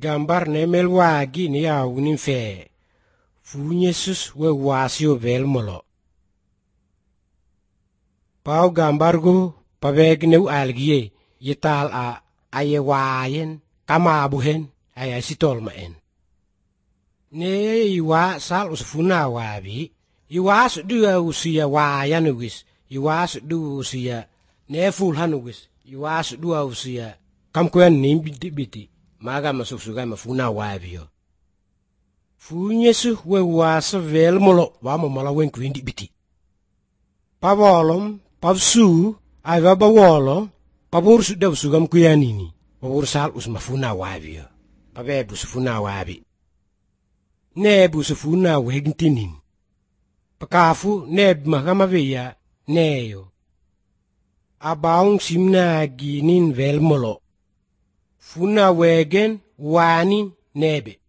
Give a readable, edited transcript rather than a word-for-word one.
gambar nemel wagi ni awunin fe. Fu Yesus we wasio vel molo. Pau gambargo pavegneu algie yetal a aye wayen kama buhen aya sitol maen. Ne iwa sal usfuna wabi iwas dua usia wayan wis iwas du usia ne fulhan wis iwas dua usia kam kwen nim biti maga masuksuga mafuna wabio. Fu Yesu we wasa vel molo wa mala wen kwindi biti. Pavolom pavsu aiva bawolo pabur sudah sugam kuyanini pabur sal usmafuna wabio pabe busfuna wabi ne busfuna wegntinin pakafu neb mahamaveya neyo abaung simna ginin vel molo funa wegen wani nebe